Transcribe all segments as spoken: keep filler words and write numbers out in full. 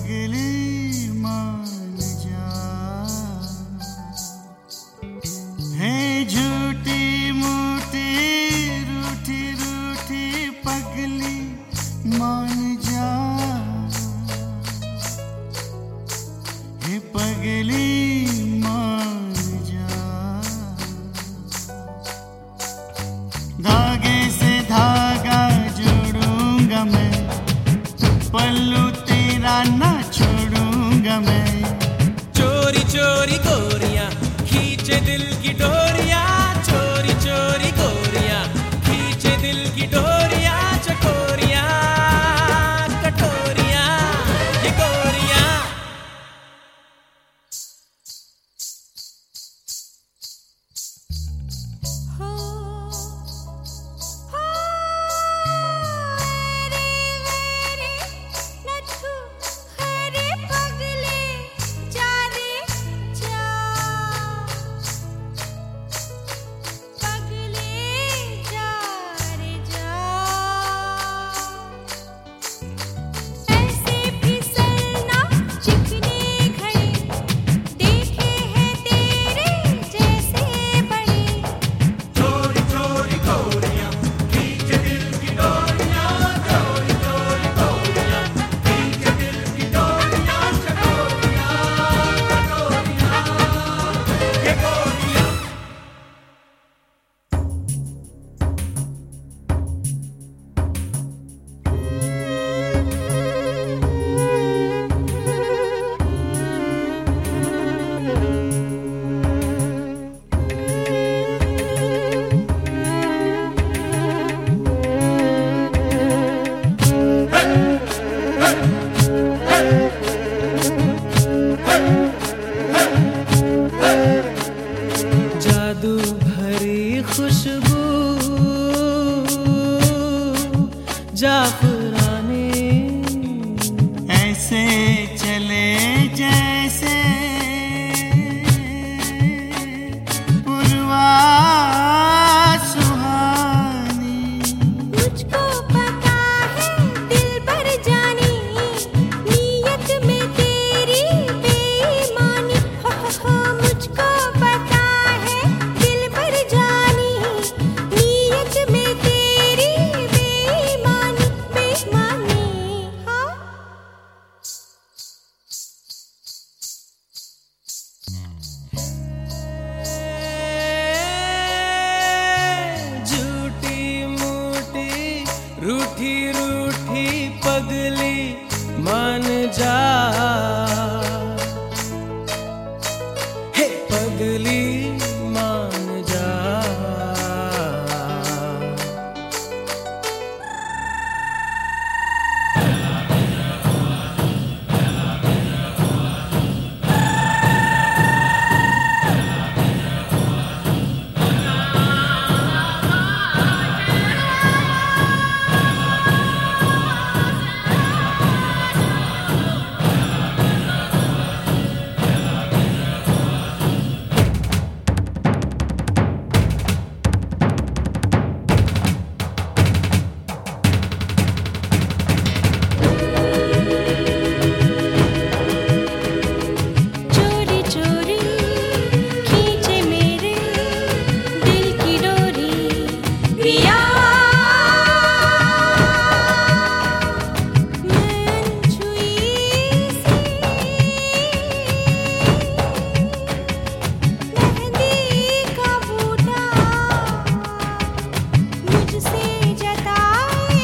पगली मान जा, है झूठी मूठी रूठी रूठी पगली मान जा, है पगली मान जा। धागे से धागा जोड़ूंगा मैं, पल्लू तेरा ना छोड़ूंगा मैं। चोरी चोरी गोरियां खींचे दिल की डोरियां, चोरी चोरी गोरियां खींचे दिल की डोरियां, चकोरियां कटोरियां ये गोरियां। जादू भरी खुशबू जाफराने, ऐसे चले जैसे पुरवा सुहानी। मुझको पता है दिल भर जानी, नीयत में तेरी बेईमानी। हो हो हो मुझको पता है दिल भर जानी, नीयत में तेरी बेईमानी बेईमानी। हाँ झूठी मूठी रूठी रूठी पगली मान जा, हे पगली मान जा। चोरी चोरी खींचे मेरे दिल की डोरी पिया। मैं अनछुई सी मेहंदी का बूटा मुझसे जताए,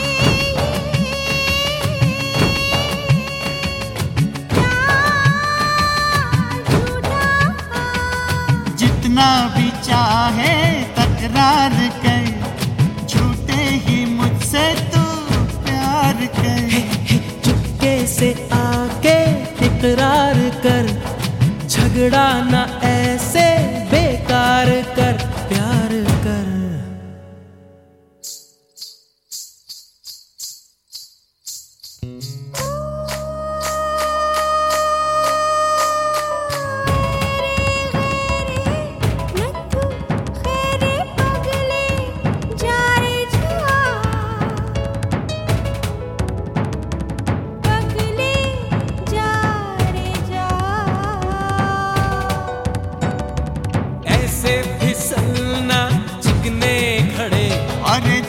जितना भी चाहे तकरार कर, झूठे ही मुझसे तू प्यार कर। चुपके से आके इकरार कर, झगड़ा ना ऐसे बेकार कर, प्यार कर। पगले जा अरे